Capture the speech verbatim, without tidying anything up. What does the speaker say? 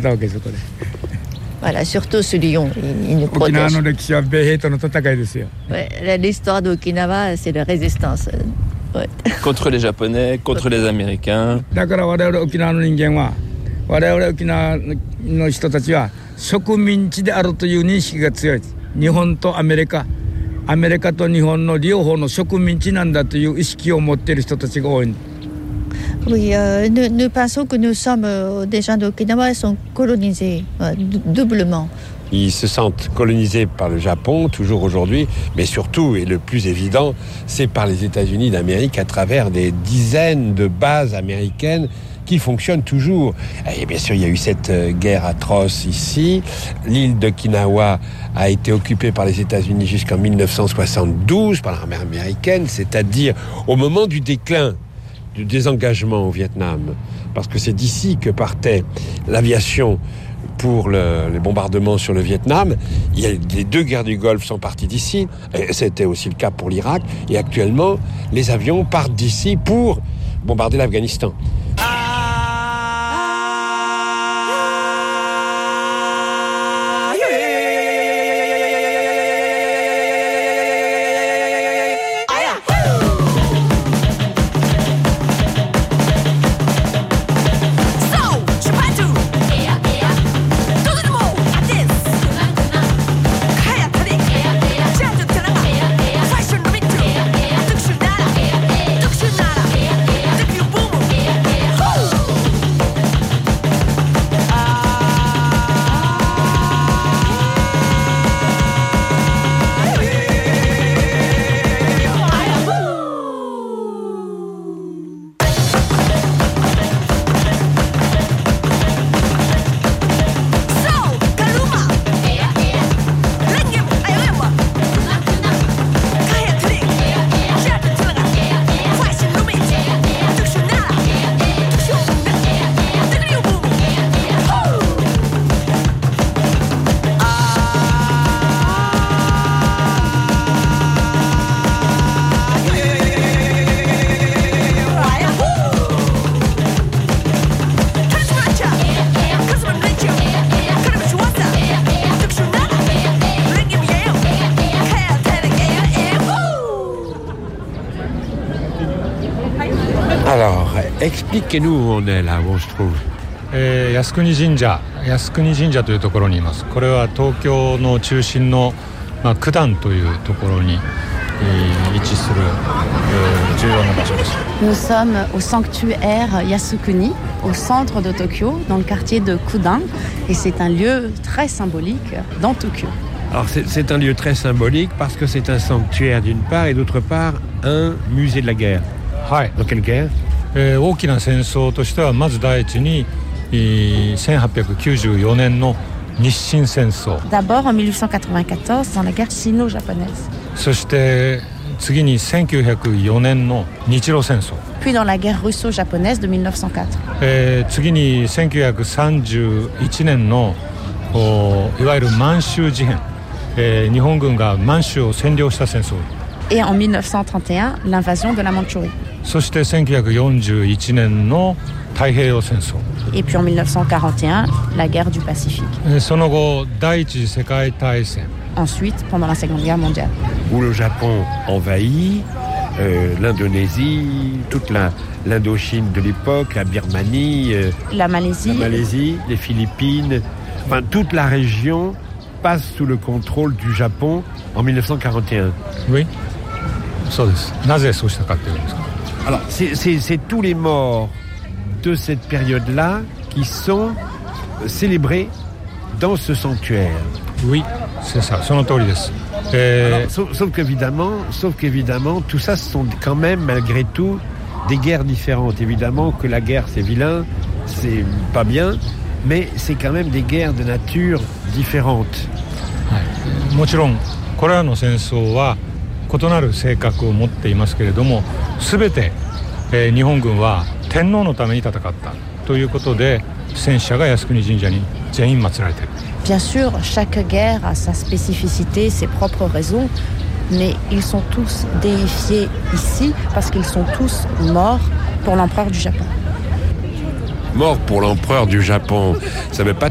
たわけですよこれ。 Voilà, surtout ce lion, il, il nous 沖縄 protège. の歴史は米兵との戦いですよ。 Ouais, l'histoire d'Okinawa, c'est la résistance. Ouais. Contre les Japonais, contre les Américains. だから我々沖縄の人間は我々沖縄の人たちは植民地であるという認識が強いです。日本とアメリカアメリカと日本の両方の植民地なんだという意識を持っている人たちが多い。 Oui, euh, nous, nous pensons que nous sommes euh, des gens d'Okinawa, ils sont colonisés euh, d- doublement. Ils se sentent colonisés par le Japon, toujours aujourd'hui, mais surtout, et le plus évident, c'est par les États-Unis d'Amérique à travers des dizaines de bases américaines qui fonctionnent toujours. Et bien sûr, il y a eu cette guerre atroce ici. L'île d'Okinawa a été occupée par les États-Unis jusqu'en dix-neuf cent soixante-douze par l'armée américaine, c'est-à-dire au moment du déclin du désengagement au Vietnam, parce que c'est d'ici que partait l'aviation pour le, les bombardements sur le Vietnam. Il y a, les deux guerres du Golfe sont parties d'ici, et c'était aussi le cas pour l'Irak, et actuellement, les avions partent d'ici pour bombarder l'Afghanistan. Alors, expliquez-nous où on est là, où on se trouve. えー、靖国神社靖国神社というところにいます。これは東京の中心の、まあ、九段というところに、えー、位置する、えー、重要な場所です。 Nous sommes au sanctuaire Yasukuni, au centre de Tokyo, dans le quartier de Kudan, et c'est un lieu très symbolique dans Tokyo. Alors c'est, c'est un lieu très symbolique parce que c'est un sanctuaire d'une part et d'autre part un musée de la guerre. はい。 Dans quelle guerre? えー、大きな戦争としてはまず第一に、えー、せんはっぴゃくきゅうじゅうよねんの日清戦争。 D'abord en dix-neuf cent quatre-vingt-quatorze, dans la guerre sino-japonaise. そして次にせんきゅうひゃくよねんの日露戦争。 Puis dans la guerre russo-japonaise de dix-neuf cent quatre. えー、次にせんきゅうひゃくさんじゅういちねんのいわゆる満州事変、えー、日本軍が満州を占領した戦争。 Et en dix-neuf cent trente et un, l'invasion de la Mandchourie. そしてせんきゅうひゃくよんじゅういちねんの太平洋戦争。 Et puis en dix-neuf cent quarante et un, la guerre du Pacifique. その後第一次世界大戦。 Ensuite, pendant la Seconde Guerre mondiale. Où le Japon envahit euh, l'Indonésie, toute la, l'Indochine de l'époque, la Birmanie, euh, la Malaisie, la Malaisie, les Philippines, enfin toute la région passe sous le contrôle du Japon en dix-neuf cent quarante et un. Oui, そうです。なぜそうしたかっていうんですか。 Alors, c'est, c'est, c'est tous les morts de cette période-là qui sont célébrés dans ce sanctuaire. Oui, c'est ça, その通りです。えー Alors, sauf, sauf qu'évidemment, sauf qu'évidemment, tout ça ce sont quand même, malgré tout, des guerres différentes. Évidemment que la guerre, c'est vilain, c'est pas bien, mais c'est quand même des guerres de nature différente. もちろんこれらの戦争は異なる性格を持っていますけれども、全て、えー、日本軍は天皇のために戦ったということで、戦死者が靖国神社に全員祀られている。 Bien sûr, chaque guerre a sa spécificité, ses propres raisons, mais ils sont tous déifiés ici parce qu'ils sont tous morts pour l'empereur du Japon. Mort pour l'empereur du Japon, ça veut pas